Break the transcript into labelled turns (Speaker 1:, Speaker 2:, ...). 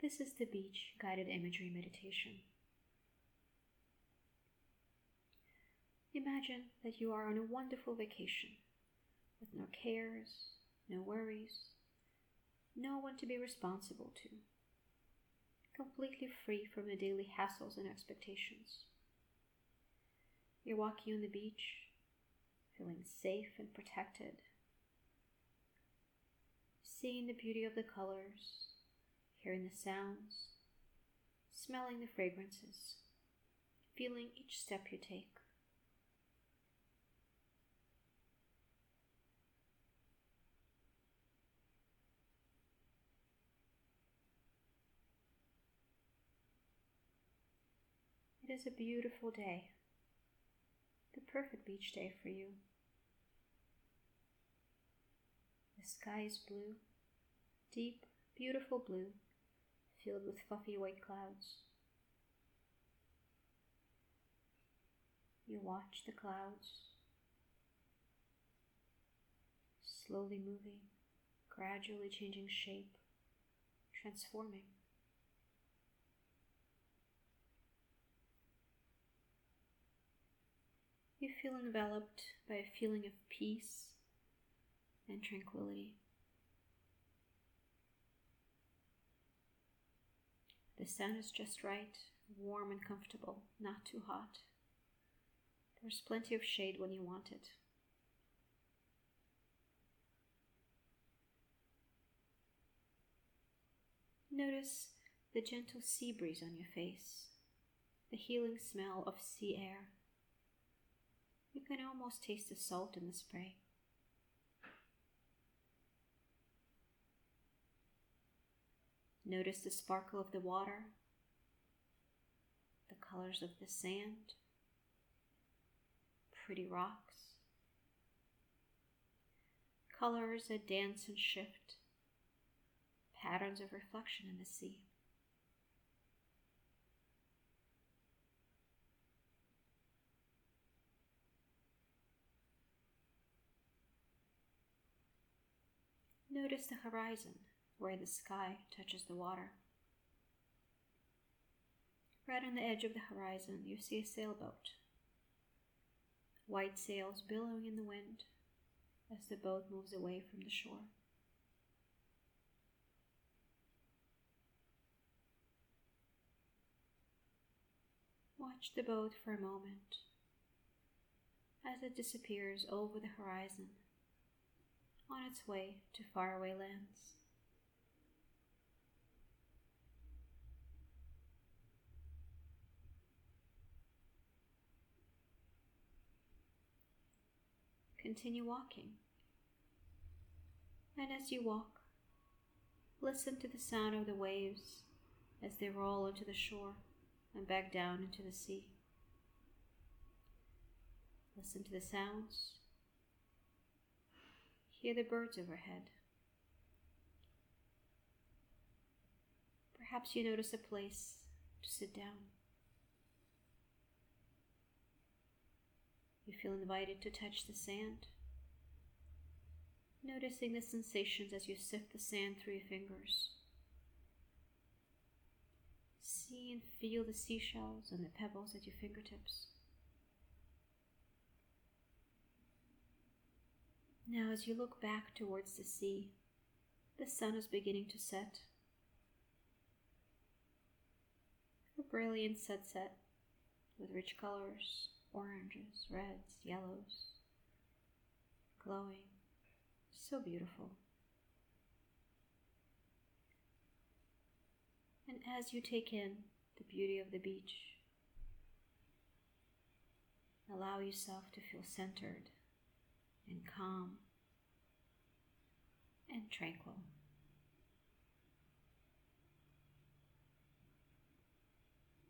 Speaker 1: This is the beach guided imagery meditation. Imagine that you are on a wonderful vacation with no cares, no worries, no one to be responsible to, completely free from the daily hassles and expectations. You're walking on the beach, feeling safe and protected, seeing the beauty of the colors, hearing the sounds, smelling the fragrances, feeling each step you take. It is a beautiful day, the perfect beach day for you. The sky is blue, deep, beautiful blue, filled with fluffy white clouds. You watch the clouds slowly moving, gradually changing shape, transforming. You feel enveloped by a feeling of peace and tranquility. The sun is just right, warm and comfortable, not too hot. There's plenty of shade when you want it. Notice the gentle sea breeze on your face, the healing smell of sea air. You can almost taste the salt in the spray. Notice the sparkle of the water, the colors of the sand, pretty rocks, colors that dance and shift, patterns of reflection in the sea. Notice the horizon, where the sky touches the water. Right on the edge of the horizon, you see a sailboat. White sails billowing in the wind as the boat moves away from the shore. Watch the boat for a moment as it disappears over the horizon on its way to faraway lands. Continue walking, and as you walk, listen to the sound of the waves as they roll into the shore and back down into the sea. Listen to the sounds. Hear the birds overhead. Perhaps you notice a place to sit down. You feel invited to touch the sand, noticing the sensations as you sift the sand through your fingers. See and feel the seashells and the pebbles at your fingertips. Now, as you look back towards the sea, the sun is beginning to set. A brilliant sunset with rich colors, oranges, reds, yellows, glowing, so beautiful. And as you take in the beauty of the beach, allow yourself to feel centered and calm and tranquil.